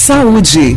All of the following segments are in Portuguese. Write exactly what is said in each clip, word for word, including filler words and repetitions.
Saúde.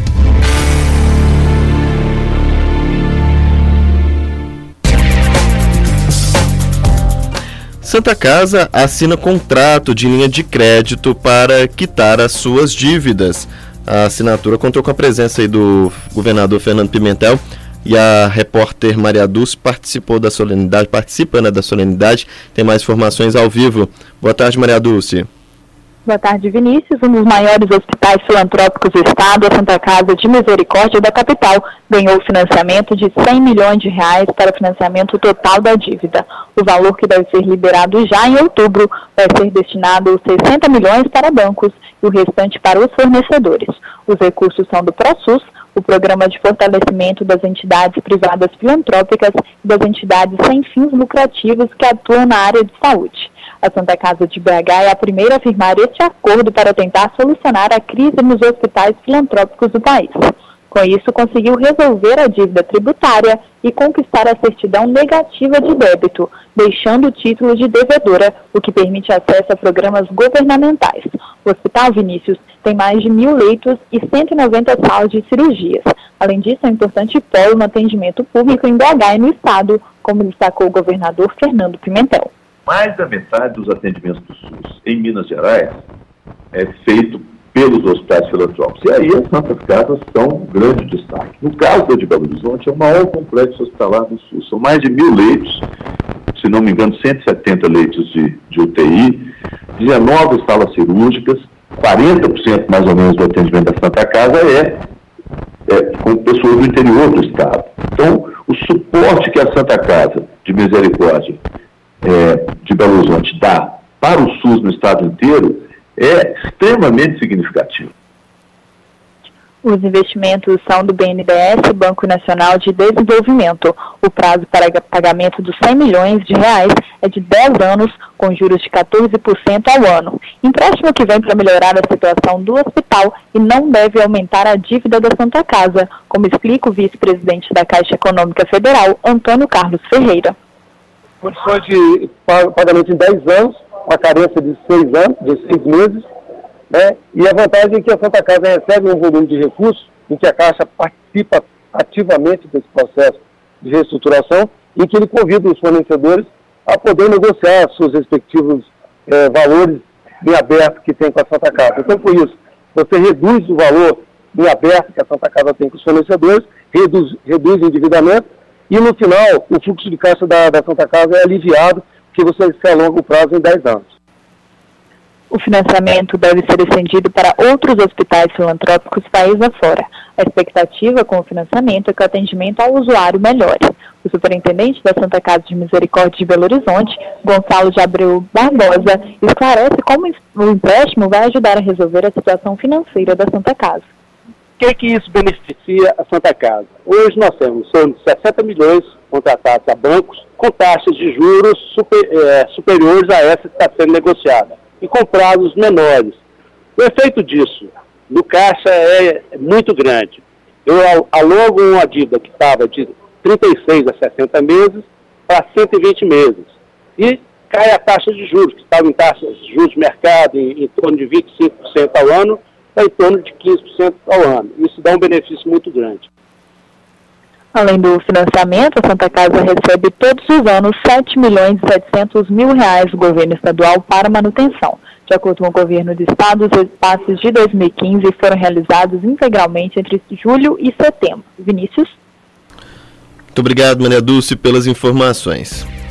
Santa Casa assina contrato de linha de crédito para quitar as suas dívidas. A assinatura contou com a presença aí do governador Fernando Pimentel e a repórter Maria Dulce participou da solenidade, participa, né, da solenidade. Tem mais informações ao vivo. Boa tarde, Maria Dulce. Boa tarde, Vinícius. Um dos maiores hospitais filantrópicos do estado, a Santa Casa de Misericórdia da capital, ganhou financiamento de cem milhões de reais para o financiamento total da dívida. O valor, que deve ser liberado já em outubro, vai ser destinado sessenta milhões para bancos e o restante para os fornecedores. Os recursos são do ProSUS, o Programa de Fortalecimento das Entidades Privadas Filantrópicas e das entidades sem fins lucrativos que atuam na área de saúde. A Santa Casa de B H é a primeira a firmar este acordo para tentar solucionar a crise nos hospitais filantrópicos do país. Com isso, conseguiu resolver a dívida tributária e conquistar a certidão negativa de débito, deixando o título de devedora, o que permite acesso a programas governamentais. O Hospital Vinícius tem mais de mil leitos e cento e noventa salas de cirurgias. Além disso, é um importante polo no atendimento público em B H e no estado, como destacou o governador Fernando Pimentel. Mais da metade dos atendimentos do SUS em Minas Gerais é feito pelos hospitais filantrópicos. E aí as Santas Casas são um grande destaque. No caso do de Belo Horizonte, é o maior complexo hospitalar do SUS. São mais de mil leitos, se não me engano, cento e setenta leitos de, de U T I, dezenove salas cirúrgicas, quarenta por cento mais ou menos do atendimento da Santa Casa é, é com pessoas do interior do estado. Então, o suporte que a Santa Casa de Misericórdia É, de Belo Horizonte dá para o SUS no estado inteiro é extremamente significativo. Os investimentos são do B N D E S, Banco Nacional de Desenvolvimento. O prazo para pagamento dos cem milhões de reais é de dez anos, com juros de quatorze por cento ao ano. Empréstimo que vem para melhorar a situação do hospital e não deve aumentar a dívida da Santa Casa, como explica o vice-presidente da Caixa Econômica Federal, Antônio Carlos Ferreira. Condições de pagamento em dez anos, uma carência de seis anos, de seis meses, né? E a vantagem é que a Santa Casa recebe um volume de recursos em que a Caixa participa ativamente desse processo de reestruturação e que ele convida os fornecedores a poder negociar seus respectivos eh, valores em aberto que tem com a Santa Casa. Então, por isso, você reduz o valor em aberto que a Santa Casa tem com os fornecedores, reduz, reduz o endividamento, e no final, o fluxo de caixa da, da Santa Casa é aliviado, porque você se alonga o prazo em dez anos. O financiamento deve ser estendido para outros hospitais filantrópicos país afora. A expectativa com o financiamento é que o atendimento ao usuário melhore. O superintendente da Santa Casa de Misericórdia de Belo Horizonte, Gonçalo de Abreu Barbosa, esclarece como o empréstimo vai ajudar a resolver a situação financeira da Santa Casa. O que, que isso beneficia a Santa Casa? Hoje nós temos cerca de sessenta milhões contratados a bancos com taxas de juros super, é, superiores a essa que está sendo negociada e com prazos menores. O efeito disso no caixa é muito grande. Eu alongo uma dívida que estava de trinta e seis a sessenta meses para cento e vinte meses e cai a taxa de juros, que estava em taxas de juros de mercado em, em torno de vinte e cinco por cento ao ano, está em torno de quinze por cento ao ano. Isso dá um benefício muito grande. Além do financiamento, a Santa Casa recebe todos os anos sete milhões e setecentos mil reais do governo estadual para manutenção. De acordo com o governo do estado, os repasses de dois mil e quinze foram realizados integralmente entre julho e setembro. Vinícius? Muito obrigado, Maria Dulce, pelas informações.